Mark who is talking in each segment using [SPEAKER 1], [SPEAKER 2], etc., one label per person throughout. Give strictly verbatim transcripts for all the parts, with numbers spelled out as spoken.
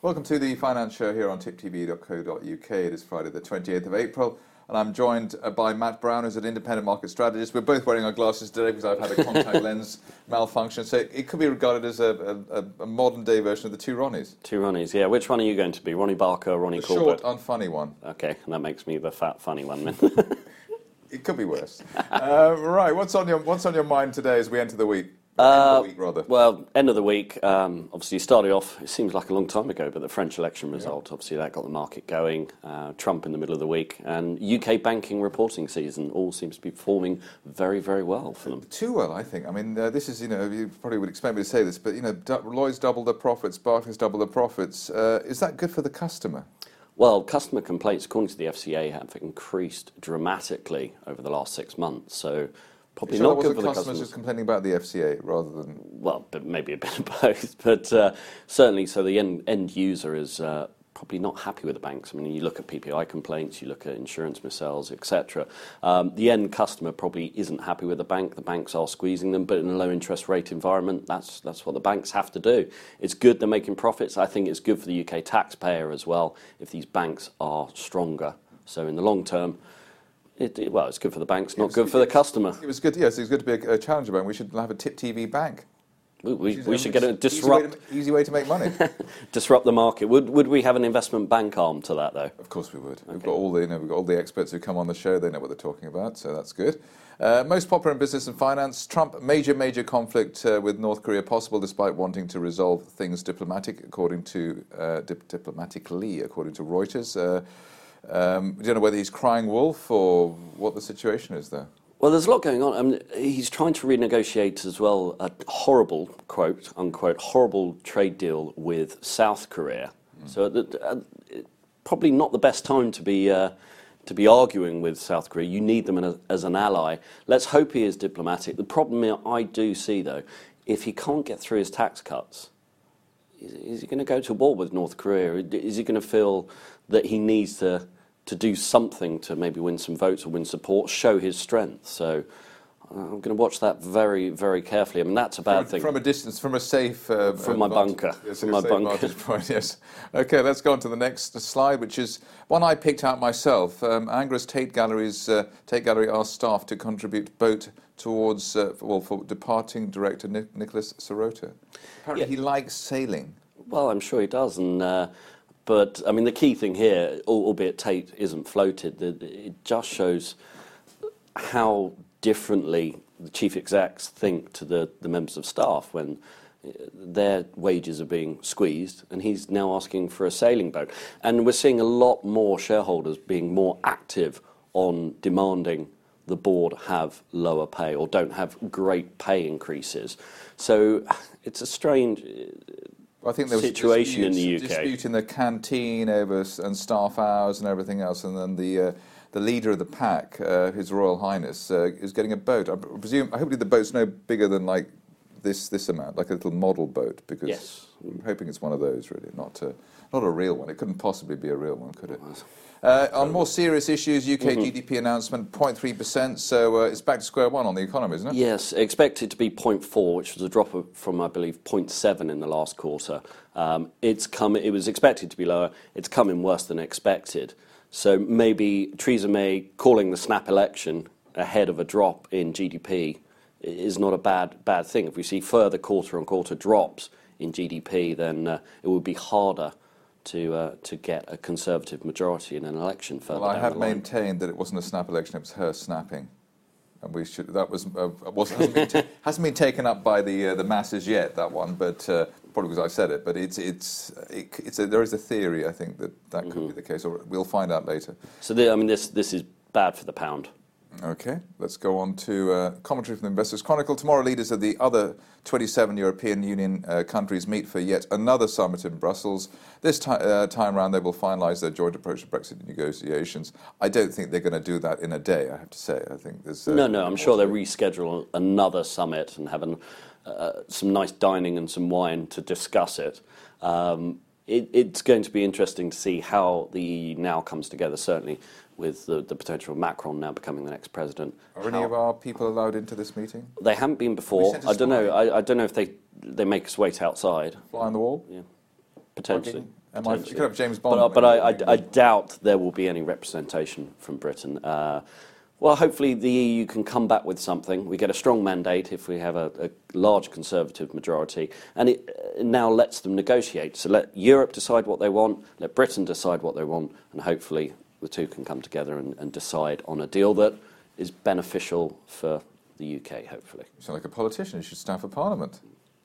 [SPEAKER 1] Welcome to the Finance Show here on tip t v dot co dot u k. It is Friday the twenty-eighth of April, and I'm joined uh, by Matt Brown, who's an independent market strategist. We're both wearing our glasses today because I've had a contact lens malfunction, so it, it could be regarded as a, a, a modern-day version of the two Ronnies.
[SPEAKER 2] Two Ronnies, yeah. Which one are you going to be, Ronnie Barker or Ronnie
[SPEAKER 1] the
[SPEAKER 2] Corbett?
[SPEAKER 1] Short, unfunny one.
[SPEAKER 2] Okay, and that makes me the fat, funny one then.
[SPEAKER 1] It could be worse. uh, right, what's on your what's on your mind today as we enter the week?
[SPEAKER 2] Uh,
[SPEAKER 1] end of the week, rather.
[SPEAKER 2] Well, end of the week, um, obviously started off, it seems like a long time ago, but the French election result, yeah. Obviously that got the market going, uh, Trump in the middle of the week, and U K banking reporting season all seems to be performing very, very well for them.
[SPEAKER 1] Too well, I think. I mean, uh, this is, you know, you probably would expect me to say this, but, you know, du- Lloyd's doubled their profits, Barclays doubled their profits. Uh, is that good for the customer?
[SPEAKER 2] Well, customer complaints, according to the F C A, have increased dramatically over the last six months, so... Probably
[SPEAKER 1] sure
[SPEAKER 2] not good for the
[SPEAKER 1] customers.
[SPEAKER 2] customers.
[SPEAKER 1] Just complaining about the F C A rather than...
[SPEAKER 2] Well, but maybe a bit of both. But uh, certainly, so the end, end user is uh, probably not happy with the banks. I mean, you look at P P I complaints, you look at insurance mis-sales, et cetera. Um, the end customer probably isn't happy with the bank. The banks are squeezing them, but in a low interest rate environment, that's that's what the banks have to do. It's good they're making profits. I think it's good for the U K taxpayer as well if these banks are stronger. So in the long term... It, it, well, it's good for the banks, not good for the customer.
[SPEAKER 1] It was good, yes, it's good to be a, a challenger bank. We should have a Tip T V bank.
[SPEAKER 2] We, we, we should get a disrupt...
[SPEAKER 1] Easy way to, easy way to make money.
[SPEAKER 2] Disrupt the market. Would would we have an investment bank arm to that, though?
[SPEAKER 1] Of course we would.
[SPEAKER 2] Okay.
[SPEAKER 1] We've got all the, you know, we've got all the experts who come on the show. They know what they're talking about, so that's good. Uh, most popular in business and finance, Trump, major, major conflict uh, with North Korea possible despite wanting to resolve things diplomatic, according to, uh, dip- diplomatically, according to Reuters. Uh, Um, we don't know whether he's crying wolf or what the situation is there.
[SPEAKER 2] Well, there's a lot going on. I mean, he's trying to renegotiate as well a horrible, quote, unquote, horrible trade deal with South Korea. Mm. So uh, probably not the best time to be uh, to be arguing with South Korea. You need them as, as an ally. Let's hope he is diplomatic. The problem I do see, though, if he can't get through his tax cuts, is, is he going to go to war with North Korea? Is he going to feel that he needs to... to do something to maybe win some votes or win support, show his strength. So I'm going to watch that very, very carefully. I mean, that's a bad
[SPEAKER 1] from,
[SPEAKER 2] thing.
[SPEAKER 1] From a distance, from a safe... Uh,
[SPEAKER 2] from my bunker.
[SPEAKER 1] Yes,
[SPEAKER 2] from my bunker.
[SPEAKER 1] Point, yes. OK, let's go on to the next slide, which is one I picked out myself. Um, Angra's Tate Gallery's uh, Tate Gallery asked staff to contribute boat towards, uh, well, for departing director Nic- Nicholas Sirota. Apparently
[SPEAKER 2] Yeah.
[SPEAKER 1] he likes sailing.
[SPEAKER 2] Well, I'm sure he does, and... Uh, But, I mean, the key thing here, albeit Tate isn't floated, it just shows how differently the chief execs think to the, the members of staff when their wages are being squeezed, and he's now asking for a sailing boat. And we're seeing a lot more shareholders being more active on demanding the board have lower pay or don't have great pay increases. So it's a strange...
[SPEAKER 1] I think there was
[SPEAKER 2] situation
[SPEAKER 1] a dispute,
[SPEAKER 2] in the U K.
[SPEAKER 1] dispute in the canteen over and staff hours and everything else, and then the uh, the leader of the pack, uh, His Royal Highness, uh, is getting a boat. I presume, hopefully, the boat's no bigger than like this this amount, like a little model boat, because
[SPEAKER 2] yes.
[SPEAKER 1] I'm hoping it's one of those, really, not a, not a real one. It couldn't possibly be a real one, could it? Uh, on more serious issues, U K mm-hmm. G D P announcement, zero point three percent, so uh, it's back to square one on the economy, isn't it?
[SPEAKER 2] Yes, expected to be zero point four, which was a drop of, from, I believe, zero point seven in the last quarter. Um, it's come. It was expected to be lower. It's come in worse than expected. So maybe Theresa May calling the snap election ahead of a drop in G D P is not a bad bad thing. If we see further quarter-on-quarter drops in G D P, then uh, it would be harder to uh, to get a Conservative majority in an election further
[SPEAKER 1] well, I
[SPEAKER 2] down
[SPEAKER 1] have
[SPEAKER 2] the line.
[SPEAKER 1] maintained that it wasn't a snap election; it was her snapping, and we should. That was uh, wasn't hasn't been, ta- hasn't been taken up by the uh, the masses yet. That one, but uh, probably because I said it. But it's it's it, it's a, there is a theory, I think, that that could mm-hmm. be the case, or we'll find out later.
[SPEAKER 2] So the, I mean, this this is bad for the pound.
[SPEAKER 1] Okay, let's go on to uh, commentary from the Investors Chronicle. Tomorrow, leaders of the other twenty-seven European Union uh, countries meet for yet another summit in Brussels. This ti- uh, time round, they will finalise their joint approach to Brexit negotiations. I don't think they're going to do that in a day, I have to say. I think there's... Uh,
[SPEAKER 2] no, no, I'm sure they'll reschedule another summit and have an, uh, some nice dining and some wine to discuss it. Um, it. It's going to be interesting to see how the E U now comes together, certainly with the, the potential of Macron now becoming the next president.
[SPEAKER 1] Are any of our people allowed into this meeting?
[SPEAKER 2] They haven't been before. I don't know. I, I don't know if they they make us wait outside.
[SPEAKER 1] Fly on the wall?
[SPEAKER 2] Yeah, potentially.
[SPEAKER 1] M I, you could have James Bond.
[SPEAKER 2] But, uh, but I, I, I doubt there will be any representation from Britain. Uh, well, hopefully the E U can come back with something. We get a strong mandate if we have a, a large Conservative majority, and it, it now lets them negotiate. So let Europe decide what they want, let Britain decide what they want, and hopefully the two can come together and, and decide on a deal that is beneficial for the U K, hopefully.
[SPEAKER 1] You sound like a politician. You should stand for Parliament.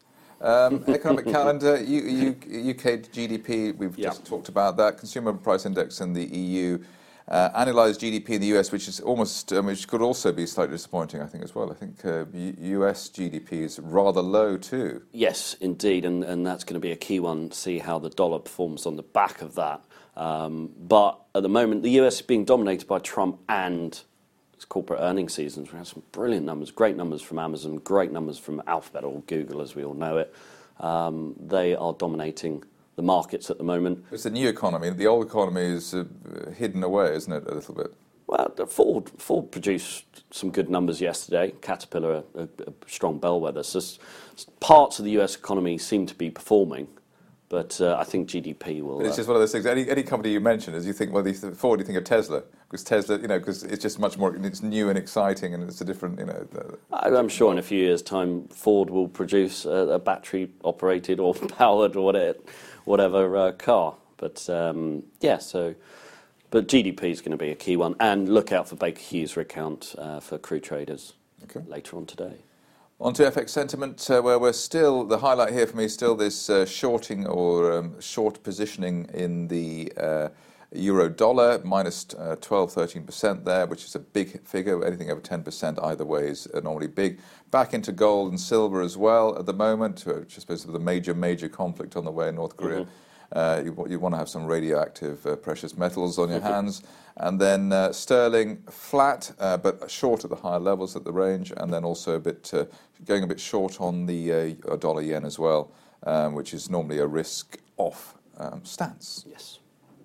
[SPEAKER 1] Um, economic calendar, U, U, U K G D P, we've yeah. just talked about that. Consumer Price Index in the E U. Uh, annualized G D P in the U S, which is almost, um, which could also be slightly disappointing, I think, as well. I think uh, U S G D P is rather low too.
[SPEAKER 2] Yes, indeed, and, and that's going to be a key one, see how the dollar performs on the back of that. Um, but at the moment, the U S is being dominated by Trump and its corporate earnings seasons. We have some brilliant numbers, great numbers from Amazon, great numbers from Alphabet or Google, as we all know it. Um, they are dominating the markets at the moment.
[SPEAKER 1] It's the new economy. The old economy is uh, hidden away, isn't it, a little bit?
[SPEAKER 2] Well, Ford Ford produced some good numbers yesterday. Caterpillar, a, a strong bellwether. So parts of the U S economy seem to be performing, but uh, I think G D P will.
[SPEAKER 1] But it's
[SPEAKER 2] uh,
[SPEAKER 1] just one of those things. Any any company you mention, as you think, well, you th- Ford, you think of Tesla, because Tesla, you know, because it's just much more. It's new and exciting, and it's a different, you know. Uh,
[SPEAKER 2] I'm sure in a few years' time, Ford will produce a, a battery-operated or powered or whatever, whatever uh, car. But um, yeah, so. But G D P is going to be a key one, and look out for Baker Hughes' recount uh, for crude traders okay. later on today.
[SPEAKER 1] On to F X sentiment, uh, where we're still, the highlight here for me is still this uh, shorting or um, short positioning in the uh, euro dollar, minus uh, twelve, thirteen percent there, which is a big figure. Anything over ten percent either way is uh, normally big. Back into gold and silver as well at the moment, which I suppose is the major, major conflict on the way in North Korea. Mm-hmm. Uh, you, you want to have some radioactive uh, precious metals on your hands. And then uh, sterling flat, uh, but short at the higher levels at the range, and then also a bit uh, going a bit short on the uh, dollar yen as well, um, which is normally a risk-off um, stance.
[SPEAKER 2] Yes.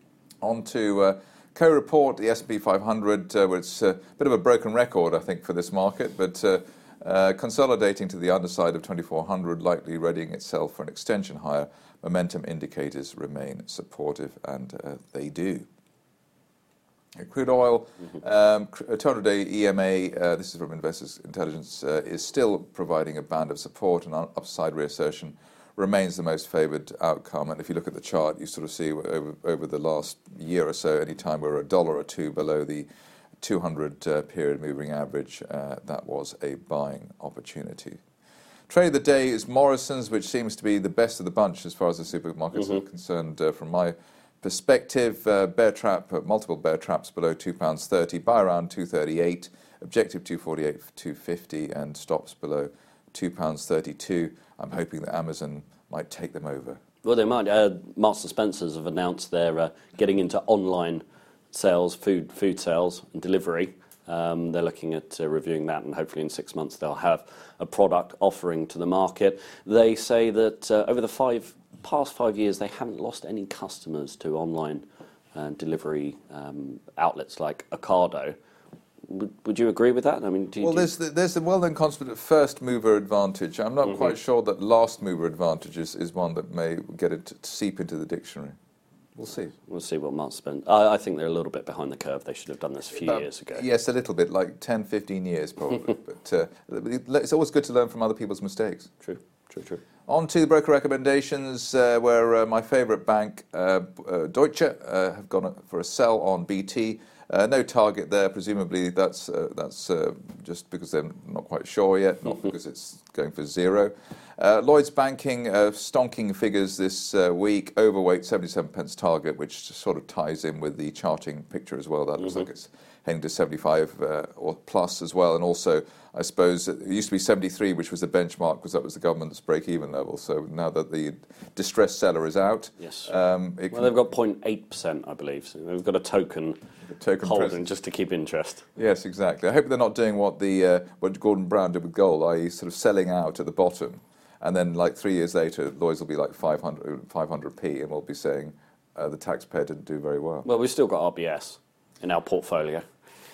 [SPEAKER 1] On to uh, co-report, the S and P five hundred, uh, where it's a bit of a broken record, I think, for this market, but uh, uh, consolidating to the underside of twenty-four hundred, likely readying itself for an extension higher. Momentum indicators remain supportive, and uh, they do. Crude oil, um, two hundred day E M A, uh, this is from Investors Intelligence, uh, is still providing a band of support, and upside reassertion remains the most favoured outcome. And if you look at the chart, you sort of see over, over the last year or so, any time we're a dollar or two below the two hundred uh, period moving average, uh, that was a buying opportunity. Trade of the day is Morrison's, which seems to be the best of the bunch as far as the supermarkets mm-hmm. are concerned uh, from my perspective. Uh, bear trap, uh, multiple bear traps below two pounds thirty, buy around two thirty-eight, objective two forty-eight, two fifty, and stops below two pounds thirty-two. I'm hoping that Amazon might take them over.
[SPEAKER 2] Well, they might. Uh, Marks and Spencer's have announced they're uh, getting into online sales, food food sales and delivery. Um, they're looking at uh, reviewing that, and hopefully in six months they'll have a product offering to the market. They say that uh, over the five past five years they haven't lost any customers to online uh, delivery um, outlets like Ocado. Would, would you agree with that? I mean, do you,
[SPEAKER 1] well,
[SPEAKER 2] do
[SPEAKER 1] there's the, there's the well-known concept of first mover advantage. I'm not mm-hmm. quite sure that last mover advantage is, is one that may get it to seep into the dictionary. We'll see.
[SPEAKER 2] We'll see what Marks spend. I, I think they're a little bit behind the curve. They should have done this a few uh, years ago.
[SPEAKER 1] Yes, a little bit, like ten, fifteen years probably. But uh, it's always good to learn from other people's mistakes.
[SPEAKER 2] True, true, true.
[SPEAKER 1] On to the broker recommendations, uh, where uh, my favourite bank, uh, uh, Deutsche, uh, have gone for a sell on B T. Uh, no target there. Presumably that's uh, that's uh, just because they're not quite sure yet, not because it's going for zero. Uh, Lloyds Banking, uh, stonking figures this uh, week, overweight seventy-seven pence target, which sort of ties in with the charting picture as well. That looks mm-hmm. like it's heading to seventy-five uh, or plus as well. And also, I suppose, it used to be seventy-three, which was the benchmark, because that was the government's break-even level. So now that the distressed seller is out...
[SPEAKER 2] Yes.
[SPEAKER 1] Um,
[SPEAKER 2] well, they've got zero point eight percent, I believe. So they've got a token, a token holding present. Just to keep interest.
[SPEAKER 1] Yes, exactly. I hope they're not doing what the uh, what Gordon Brown did with gold, that is sort of selling out at the bottom. And then, like, three years later, Lloyds will be like five hundred p, and we'll be saying uh, the taxpayer didn't do very well.
[SPEAKER 2] Well, we've still got R B S in our portfolio.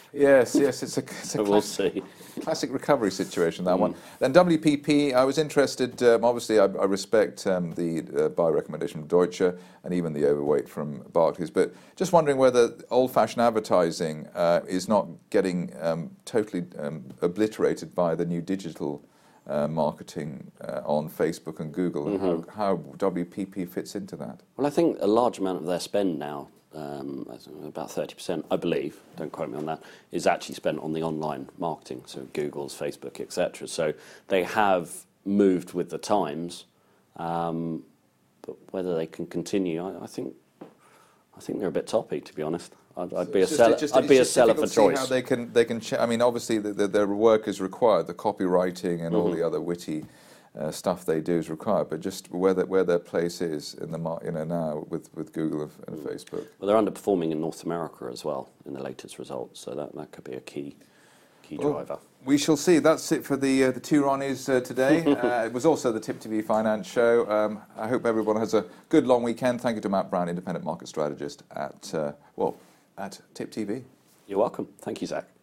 [SPEAKER 1] Yes, yes, it's a, it's a
[SPEAKER 2] So we'll see.
[SPEAKER 1] classic recovery situation, that mm. one. Then W P P, I was interested, um, obviously I, I respect um, the uh, buy recommendation from Deutsche and even the overweight from Barclays, but just wondering whether old-fashioned advertising uh, is not getting um, totally um, obliterated by the new digital uh, marketing uh, on Facebook and Google, mm-hmm. and how, how W P P fits into that.
[SPEAKER 2] Well, I think a large amount of their spend now, Um, about thirty percent, I believe, don't quote me on that, is actually spent on the online marketing, so Google's, Facebook, et cetera. So they have moved with the times, um, but whether they can continue, I, I think, I think they're a bit toppy, to be honest. I'd, I'd be a seller. Just, I'd be a seller for choice.
[SPEAKER 1] How they can, they can. Ch- I mean, obviously, the, the, their work is required. The copywriting and mm-hmm. all the other witty Uh, stuff they do is required, but just where the, where their place is in the mar- you know now with, with Google and, and Facebook.
[SPEAKER 2] Well, they're underperforming in North America as well in the latest results, so that, that could be a key key well, driver.
[SPEAKER 1] We shall see. That's it for the uh, the two Ronnies uh, today. uh, it was also the Tip T V Finance Show. Um, I hope everyone has a good long weekend. Thank you to Matt Brown, independent market strategist at uh, well at Tip T V.
[SPEAKER 2] You're welcome. Thank you, Zach.